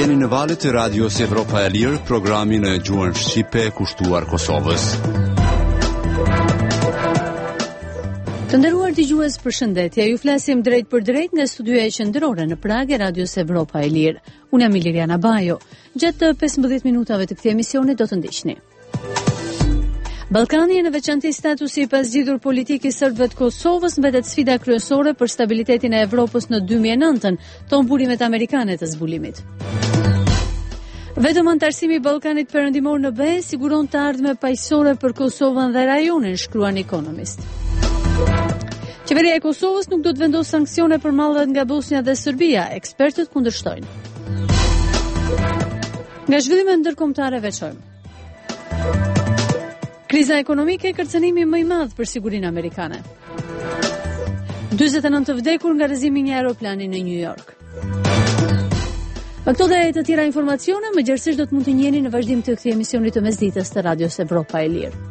Jeni në valët e radios Evropa e Lirë, programin e gjuhën shqipe kushtuar Kosovës. Të nderuar dëgjues, përshëndetje. Ju flasim drejt për drejt nga studioja e qendrore në Prag e radios Evropa e Lirë. Unë jam Iliriana Bajo. Gjatë 15 minutave të këtij emisioni do të ndiqni. Ballkani, në veçantë statusi i pasgjidhur politik i serbëve të Kosovës, mbetet sfida kryesore për stabilitetin e Evropës në 2009-ën, ton burimet amerikane të zbulimit. Vetëm antarësimi i Ballkanit Perëndimor në BE siguron të ardhme paqësore për Kosovën dhe rajonin, shkruan Economist. Qeveria e Kosovës nuk do të vendosë sanksione për mallet nga Bosnia dhe Serbia, ekspertët kundërshtojnë. Nga zhvillimet ndërkombëtare veçojmë. Kriza ekonomike, kërcënimi më i madh për sigurinë amerikane. 49 të vdekur nga rrëzimi i një aeroplani në New York. Këto dhe të tjera informacione më gjerësisht do të mund të njiheni në vazhdim të këtij emisioni të mesditës të radios Evropa e Lirë.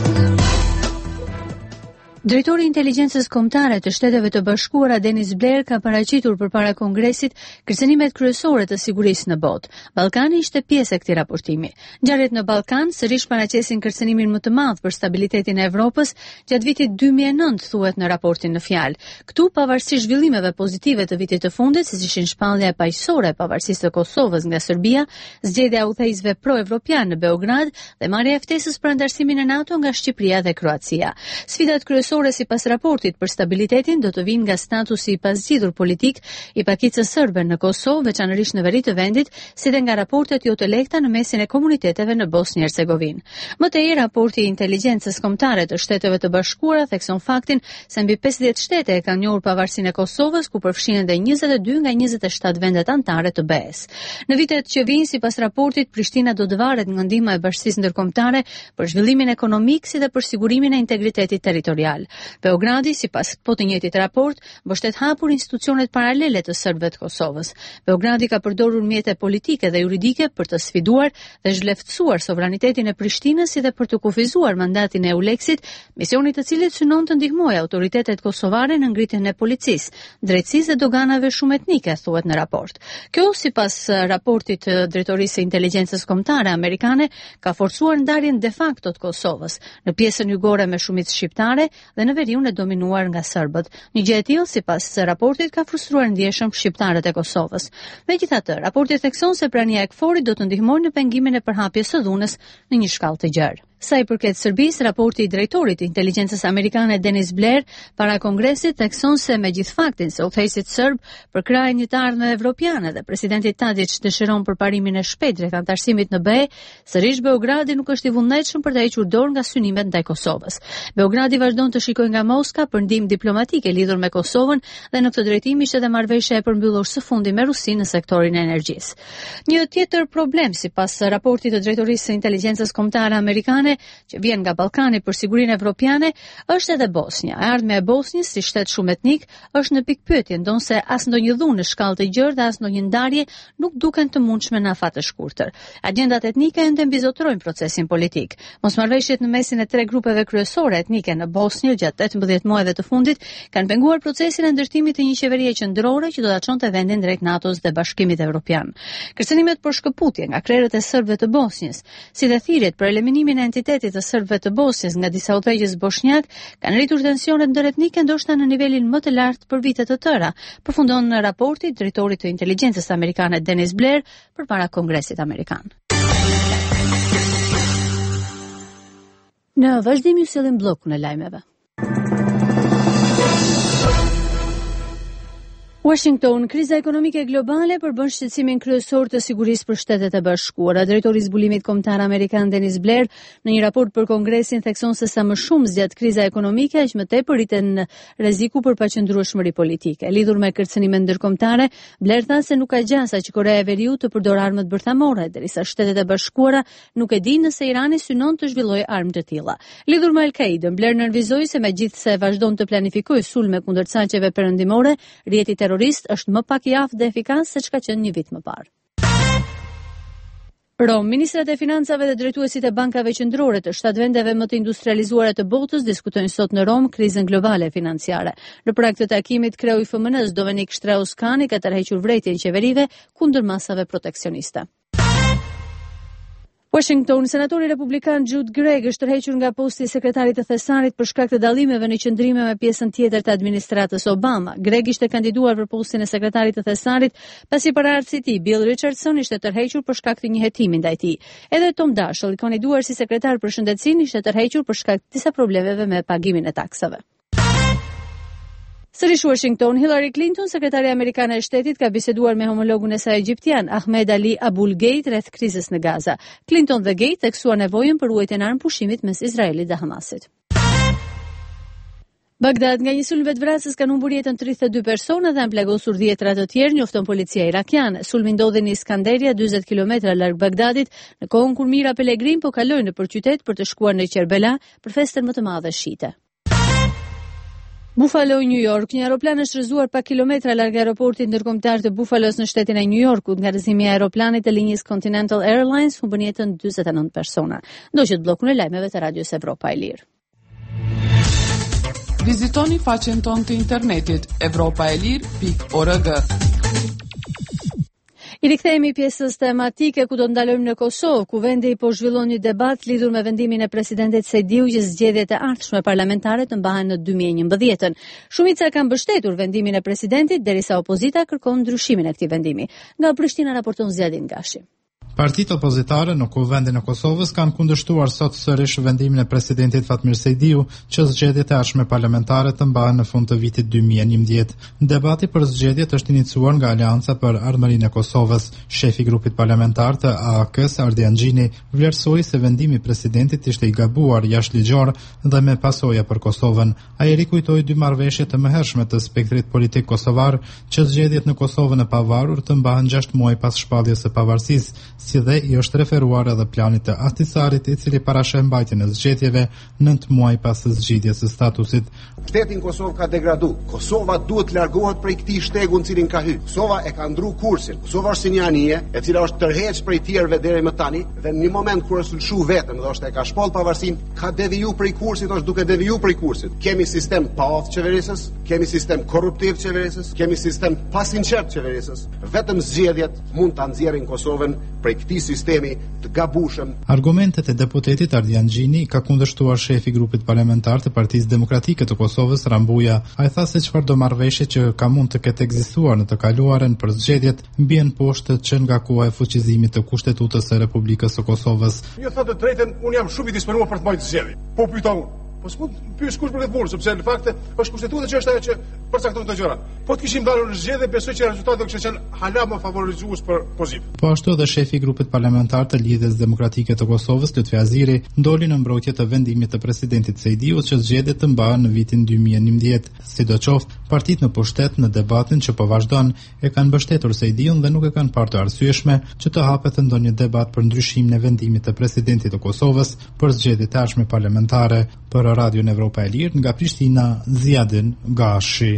Drejtori i Inteligjencës Kombëtare të Shteteve të Bashkuara Denis Blair ka paraqitur përpara Kongresit kërcënimet kryesore të sigurisë në botë. Ballkani ishte pjesë e këtij raportimi. Ngjarjet në Ballkan sërish paraqesin kërcënimin më të madh për stabilitetin e Evropës gjatë vitit 2009, thuhet në raportin në fjalë. Këtu, pavarësisht zhvillimeve pozitive të vitit të fundit, siç ishin shpallja e paqësore e pavarësisë së Kosovës nga Serbia, zgjedhja e udhëheqësve pro-evropian në Beograd dhe marrja e ftesës për antarësimin në NATO nga Shqipëria dhe Kroacia. Sfidat kryesore sipas raportit për stabilitetin do të vinë nga statusi i pasgjidhur politik i pakicës serbe në Kosovë, veçanërisht në veri të vendit, si dhe nga raportet jo të lehta në mesin e komuniteteve në Bosnjë-Hercegovinë. Më tej, raporti i Inteligjencës Kombëtare të Shteteve të Bashkuara thekson faktin se mbi 50 shtete e kanë njohur pavarësinë e Kosovës, ku përfshihen edhe 22 nga 27 vendet anëtare të BE-s. Në vitet që vijnë, sipas raportit, Prishtina do të varet nga ndihma e bashkisë ndërkombëtare për zhvillimin ekonomik si dhe për sigurimin e integritetit territorial. Beogradi, sipas po të njëjtit raport, mbështet hapur institucionet paralele të serbëve të Kosovës. Beogradi ka përdorur mjete politike dhe juridike për të sfiduar dhe zhleftësuar sovranitetin e Prishtinës si dhe për të kufizuar mandatin e EULEX-it, misioni të cilit synon të ndihmojë autoritetet kosovare në ngritjen e policisë, drejtësisë dhe doganave shumë etnike, thuhet në raport. Kjo, sipas raportit të Drejtorisë së Inteligjencës Kombëtare amerikane, ka forcuar ndarjen de facto të Kosovës në pjesën jugore me shumicë shqiptare dhe në veriun e dominuar nga serbët. Një gjë e tillë, sipas raportit, ka frustruar ndjeshëm shqiptarët e Kosovës. Megjithatë, raporti thekson se prania e KFOR-it do të ndihmojë në pengimin e përhapjes së dhunës në një shkallë të gjerë. Sa i përket Serbisë, raporti i drejtorit të Inteligjencës amerikane Denis Blair para Kongresit thekson se me gjithë faktin se udhëheqësit serb përkrahen një të ardhme evropiane dhe presidenti Tadić dëshiron përparimin e shpejtë drejt antarësimit në BE, sërish Beogradi nuk është i vullnetshëm për të hequr dorë nga synimet ndaj Kosovës. Beogradi vazhdon të shikojë nga Moska për ndihmë diplomatike lidhur me Kosovën dhe në këtë drejtim ishte edhe marrëveshja e përmbyllur së fundi me Rusinë në sektorin e energjisë. Një tjetër problem, sipas raportit të Drejtorisë së Inteligjencës Kombëtare amerikane, që vjen nga Ballkani për sigurinë evropiane, është edhe Bosnia. Ardhmja e Bosnjës si shtet shumë etnik është në pikpyetje, ndonse as ndonjë dhunë në shkallë të gjerë dhe as ndonjë ndarje nuk duken të mundshme në afat të shkurtër. Agjendat etnike ende mbizotrojnë procesin politik. Mosmarrëveshjet në mesin e tre grupeve kryesore etnike në Bosnjë gjatë 18 muajve të fundit kanë penguar procesin e ndërtimit të një qeverie qendrore që do ta çonte vendin drejt NATO-s dhe Bashkimit Evropian. Kërcënimet për shkëputje nga krerët e serbëve të Bosnjës, si dhe thirrjet për eliminimin e entitetit të serbëve të Bosnjës nga disa udhëheqës bosnjak, kanë rritur tensionet ndëretnike ndoshta në nivelin më të lartë për vite të tëra, përfundon në raporti i drejtorit të Inteligjencës amerikane Denis Blair përpara Kongresit amerikan. Në vazhdim ju sillim bllokun e lajmeve. Washington, kriza ekonomike globale përbën shqetësimin kryesor të sigurisë për Shtetet e Bashkuara. Drejtori i zbulimit kombëtar amerikan Denis Blair në një raport për Kongresin thekson se sa më shumë zgjat kriza ekonomike, aq më tepër rriten rreziku për paqëndrueshmëri politike. Lidhur me kërcënimet ndërkombëtare, Blair tha se nuk ka gjasa që Korea e Veriut të përdorë armët bërthamore, derisa Shtetet e Bashkuara nuk e dinë nëse Irani synon të zhvillojë armë të tilla. Lidhur me Al-Qaidën, Blair nënvizoi se megjithse vazhdon të planifikojë sulme kundër saqeve perëndimore, rrjeti terrorist është më pak i aftë dhe efikas se çka qenë një vit më parë. Ministrat e Financave dhe drejtuesit e bankave qendrore të 7 vendeve më të industrializuara të botës diskutojnë sot në Rom krizën globale financiare. Në prag të takimit, kreu i FMN-s Dominic Strauss-Kahn ka tërhequr vërejtjen qeverive kundër masave proteksioniste. Washington, senatori republikan Jude Gregg është tërhequr nga posti i sekretarit të thesarit për shkak të dallimeve në qëndrime me pjesën tjetër të administratës Obama. Gregg ishte kandiduar për postin e sekretarit të thesarit pasi paraardhësi i tij, Bill Richardson, ishte tërhequr për shkak të një hetimi ndaj tij. Edhe Tom Daschle, i kandiduar si sekretar për shëndetësinë, ishte tërhequr për shkak të disa problemeve me pagimin e taksave. Sërish Washington, Hillary Clinton, sekretarja amerikane e shtetit, ka biseduar me homologun e saj egjiptian, Ahmed Ali Abul Gate, rreth krizës në Gaza. Clinton dhe Gate theksuan nevojën për ruajtjen e armëpushimit mes Izraelit dhe Hamasit. Bagdad, nga një sulm vetvrasës kanë humbur jetën 32 persona dhe janë plagosur 10 të tjerë, njofton policia irakiane. Sulmi ndodhi në Iskanderia, 40 kilometra larg Bagdadit, në kohën kur Mira Pelegrin po kaloi nëpër qytet për të shkuar në Kerbela për festën më të madhe shite. Buffalo, New York. Një aeroplan është rrëzuar pak kilometra larg aeroportit ndërkombëtar të Buffalos në shtetin e New Yorkut. Nga rrëzimi i aeroplanit të linjës Continental Airlines humbën jetën 49 persona. Ndoqët bllokun e lajmeve të Radios Evropa e Lirë. Vizitoni faqen tonë të internetit europaelir.org. I rikthehemi pjesës tematike ku do ndalojmë në Kosovë, ku vendi po zhvillon një debat lidhur me vendimin e presidentit Sejdiu që zgjedhjet e ardhshme parlamentare të mbahen në 2011. Shumica kanë mbështetur vendimin e presidentit, derisa opozita kërkon ndryshimin e këtij vendimi. Nga Prishtina raporton Zjadin Gashi. Partitë opozitare në kuvendin e Kosovës kanë kundërshtuar sot sërish vendimin e presidentit Fatmir Sejdiu që zgjedhjet e ardhshme parlamentare të mbahen në fund të vitit 2011. Debati për zgjedhjet është iniciuar nga Aleanca për Ardhmërinë e Kosovës. Shefi i grupit parlamentar të AAK-s, Ardian Xhini, vlerësoi se vendimi i presidentit ishte i gabuar jashtëligjor dhe me pasoja për Kosovën. Ai rikujtoi dy marrëveshje të mëhershme të spektrit politik kosovar që zgjedhjet në Kosovën e pavarur të mbahen 6 muaj pas shpalljes së pavarësisë, si dhe i është referuar edhe planit të Ahtisarit, i cili parashë mbajtjen e zgjedhjeve 9 muaj pas zgjidhjes së statusit. Shteti në Kosovë ka degradu. Kosova duhet të largohet prej këtij shtegu në cilin ka hyrë. Kosova e ka ndru kursin. Kosova është si një anije, e cila është tërheq prej tjerëve deri më tani, dhe në një moment kur është lshu vetëm dhe është e ka shpall pavarësinë, ka deviju prej kursit, është duke deviju prej kursit. Kemi sistem pa qeverisës, kemi sistem korruptiv qeverisës, kemi sistem pa sinqert qeverisës. Vetëm zgjedhjet mund ta nxjerrin Kosovën prej këtij sistemi të gabueshëm. Argumentet e deputetit Ardian Xhini ka kundërshtuar shefi i grupit parlamentar të Partisë Demokratike të Kosovës, Rambuja. Ai tha se çfarëdo marrëveshje që ka mund të ketë ekzistuar në të kaluaren për zgjedhjet mbien poshtë që nga koha e fuqizimit të Kushtetutës së Republikës së Kosovës. Ju thotë të drejtën, unë jam shumë i disponuar për të mbajtur zgjedhje. Po pyeta unë, po s'mund pyes kush për këtë punë, sepse në fakt është kushtetuta që është ajo që përcakton këto gjëra. Po të kishim dalur në zgjedhje, besoj që rezultati do kishte qenë hala më favorizues për pozitiv. Po ashtu edhe shefi i grupit parlamentar të Lidhjes Demokratike të Kosovës, Lutfi Aziri, ndoli në mbrojtje të vendimit të presidentit Sejdiu që zgjedhjet të mbahen në vitin 2011. Sidoqoftë, partitë në pushtet në debatin që po vazhdon e kanë mbështetur Sejdiun dhe nuk e kanë parë të arsyeshme që të hapet ndonjë debat për ndryshimin e vendimit të presidentit të Kosovës për zgjedhjet e ardhshme parlamentare. Për Radion Evropa e Lirë, nga Prishtina, Zjadin Gashi.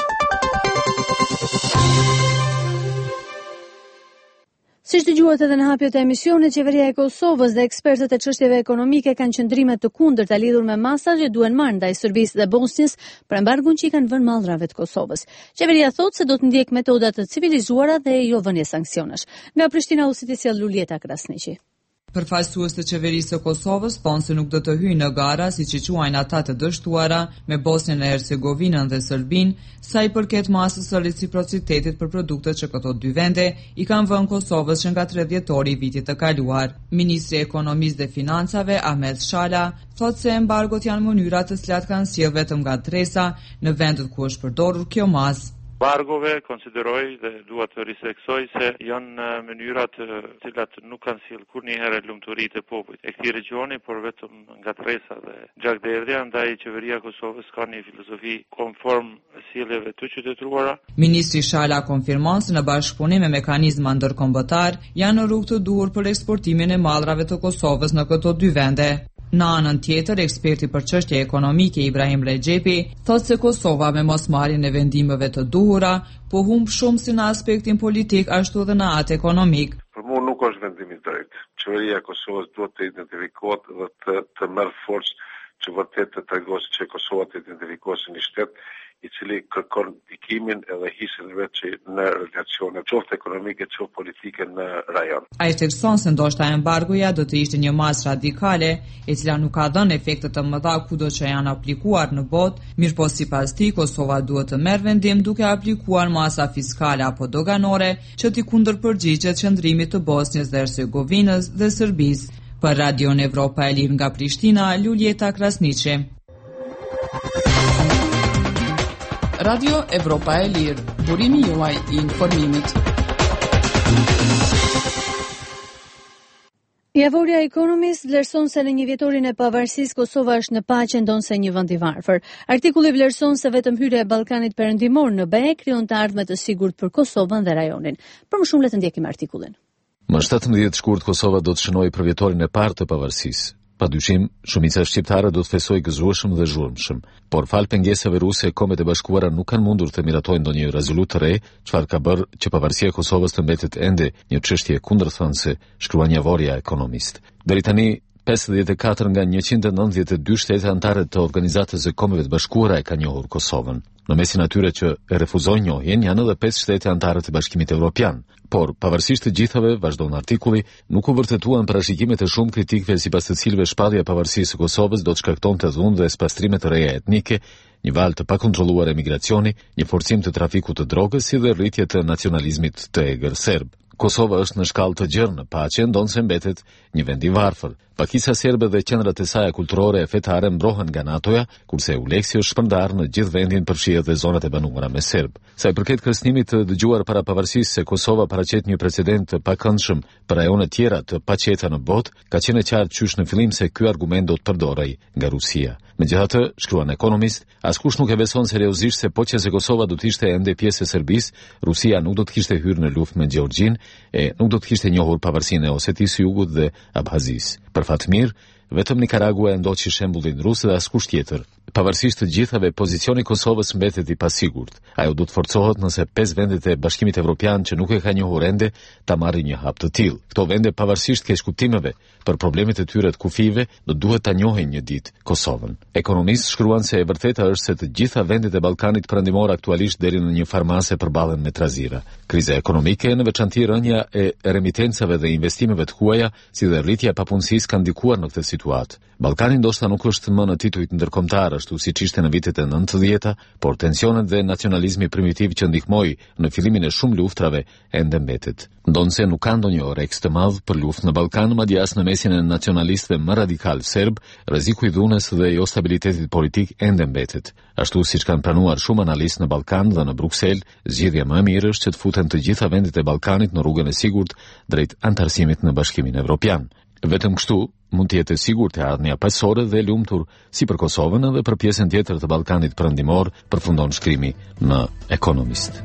Siç dëgjuat edhe në hapjet e emisionit, qeveria e Kosovës dhe ekspertët e çështjeve ekonomike kanë qëndrime të kundërta lidhur me masat që duhen marrë ndaj Serbisë dhe Bosnjës për embargun që i kanë vënë mallrave të Kosovës. Qeveria thotë se do të ndjek metoda të civilizuara dhe jo vënie sanksionesh. Nga Prishtina u sjell Lulieta Krasniqi. Përfaqësues të qeverisë së Kosovës thonë se nuk do të hyjnë në gara, siç i quajnë ata të dështuara, me Bosnjën e Hercegovinën dhe Serbinë, sa i përket masës së reciprocitetit për produktet që këto dy vende i kanë vënë Kosovës që nga 3 dhjetori i vitit të kaluar. Ministri i Ekonomisë dhe Financave, Ahmet Shala, thotë se embargot janë mënyra të cilat kanë sjellë vetëm ngadresa në vendet ku është përdorur kjo masë. Embargove konsideroj dhe dua të riseksoj se janë mënyrat të cilat nuk kanë sjellë kurrëherë lumturi të popullit e këtij regjoni, por vetëm ngatresa dhe gjakderdhja. Ndaj qeveria e Kosovës ka një filozofi konform sjelljeve të qytetëruara. Ministri Shala konfirmon se në bashkëpunim me mekanizma ndërkombëtar janë në rrugë të duhur për eksportimin e mallrave të Kosovës në këto dy vende. Në anën tjetër, eksperti për çështje ekonomike Ibrahim Rexhepi thotë se Kosova me mosmarrjen e vendimeve të duhura po humb shumë si në aspektin politik ashtu edhe në atë ekonomik. Për mua nuk është vendim i drejtë. qeveria e Kosovës duhet të identifikohet dhe të merr forcë që vërtet të tregosë që Kosova të identifikohet si një shtet i cili kërkon ndikimin edhe hisën e vet në relacione qoftë ekonomike, qoftë politike në rajon. Ai thekson se ndoshta embargoja do të ishte një masë radikale, e cila nuk ka dhënë efekte të mëdha kudo që janë aplikuar në botë, mirëpo sipas tij Kosova duhet të merr vendim duke aplikuar masa fiskale apo doganore që t'i kundërpërgjigjet qëndrimit të Bosnjës dhe Hercegovinës dhe Serbisë. Për Radion Evropa e Lirë nga Prishtina, Luljeta Krasniqi. Radio Evropa e Lirë, burimi juaj i informimit. Javorja Economist vlerëson se në një vjetorin e pavarësisë Kosova është në paqe ndonse një vend i varfër. Artikulli vlerëson se vetëm hyrja e Ballkanit Perëndimor në BE krijon të ardhmë të sigurt për Kosovën dhe rajonin. Për më shumë le të ndjekim artikullin. Më 17 shkurt Kosova do të shënojë për vjetorin e parë të pavarësisë. Padyshim, shumica shqiptare do të fesojë gëzueshëm dhe zhurmshëm, por fal pengesave ruse, Kombet e Bashkuara nuk kanë mundur të miratojnë ndonjë rezolut të re, çfarë ka bërë që pavarësia e Kosovës të mbetet ende një çështje kundërthënëse, shkruan Javorja Economist. Deri tani 54 nga 192 shtete anëtare të Organizatës së Kombeve të Bashkuara e kanë njohur Kosovën. Në mesin atyre që e refuzojnë njohjen janë edhe 5 shtete anëtare të Bashkimit Evropian. Por, pavarësisht të gjithave, vazhdon artikulli, nuk u vërtetuan parashikimet e shumë kritikëve sipas të cilëve shpallja e pavarësisë së Kosovës do të shkaktonte dhunë dhe spastrime të reja etnike, një val të pakontrolluar emigracioni, një forcim të trafikut të drogës si dhe rritje të nacionalizmit të egër serb. Kosova është në shkallë të gjerë në paqe, ndonse mbetet një vend i varfër. Pakisa serbe dhe qendrat e saj kulturore e fetare mbrohen nga NATO-ja, kurse EULEX-i është shpërndar në gjithë vendin përfshirë dhe zonat e banuara me serb. Sa i përket kërcënimit të dëgjuar para pavarësisë se Kosova paraqet një precedent të pakëndshëm për rajone tjera të paqeta në botë, ka qenë e qartë qysh në fillim se ky argument do të përdorej nga Rusia. Megjithatë, shkruan Economist, askush nuk e beson seriozisht se po që se Kosova do të ishte ende pjesë e Serbisë, Rusia nuk do të kishte hyrë në luftë me Gjeorgjin e nuk do të kishte njohur pavarësinë e Osetisë Jugut dhe Abhazisë. Për fat mirë, vetëm Nikaragua e ndoqi shembullin rus dhe askush tjetër. Pavarësisht të gjithave, pozicioni i Kosovës mbetet i pasigurt. Ajo do të forcohet nëse 5 vendet e Bashkimit Evropian që nuk e ka njohur ende ta marrin një hap të tillë. Këto vende pavarësisht keqkuptimeve për problemet e tyre të kufive, do duhet ta njohin një ditë Kosovën. Ekonomist shkruan se e vërteta është se të gjitha vendet e Ballkanit Perëndimor aktualisht deri në një farmase përballen me trazira. Kriza ekonomike, në veçanti rënja e remitencave dhe investimeve të huaja, si dhe rritja e papunësisë kanë ndikuar në këtë situatë. Ballkani ndoshta nuk është më në titujt ndërkombëtar ashtu siç ishte në vitet e 90-ta, por tensionet dhe nacionalizmi primitiv që ndihmoi në fillimin e shumë luftrave ende mbetet. Ndonse nuk ka ndonjë reks të madh për luftë në Ballkan, madje as në mesin e nacionalistëve më radikal serb, rreziku i dhunës dhe jo stabilitetit politik ende mbetet. Ashtu siç kanë pranuar shumë analistë në Ballkan dhe në Bruksel, zgjedhja më e mirë është që të futen të gjitha vendet e Ballkanit në rrugën e sigurt drejt antarësimit në Bashkimin Evropian. Vetëm kështu mund të jetë e sigurt e ardhmja paqësore dhe e lumtur si për Kosovën edhe për pjesën tjetër të Ballkanit Perëndimor, përfundon shkrimi në Economist.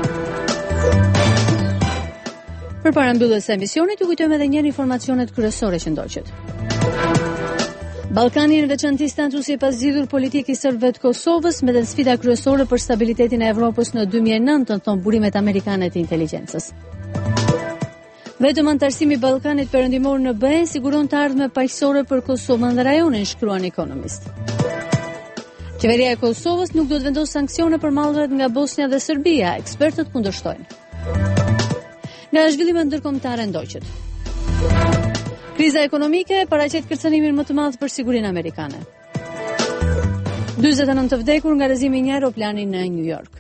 Përpara mbylljes së emisionit, ju kujtojmë edhe një informacionet kryesore që ndoqet. Ballkani në veçantë statusi pas zgjidhur politik i serbëve të Kosovës me sfida kryesore për stabilitetin e Evropës në 2009, thon burimet amerikane të inteligjencës. Vetëm antarësimi i Ballkanit Perëndimor në BE siguron të ardhmë paqësore për Kosovën dhe rajonin, shkruan Economist. Qeveria e Kosovës nuk do të vendosë sanksione për mallrat nga Bosnia dhe Serbia, ekspertët kundërshtojnë. Nga zhvillimet ndërkombëtare ndoqet. Kriza ekonomike paraqet kërcënimin më të madh për sigurinë amerikane. 49 të vdekur nga rrëzimi i një aeroplani në New York.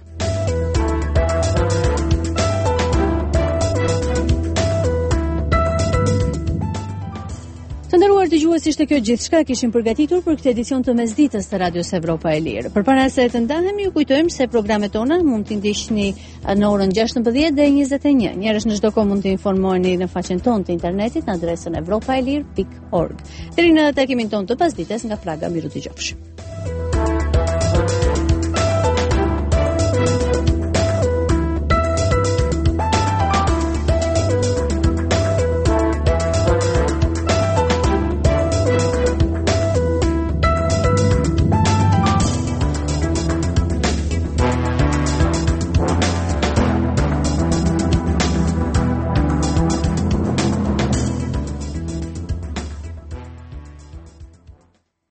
Të nderuar dëgjues, ishte kjo gjithçka kishim përgatitur për këtë edicion të mesditës të Radios Evropa e Lirë. Përpara se të ndahemi, ju kujtojmë se programet tona mund t'i ndiqni në orën 16 dhe 21. Njerëz në çdo kohë mund të informoheni në faqen tonë të internetit në adresën evropaelir.org. Deri në takimin tonë të pasdites nga Praga, miru dëgjofshi.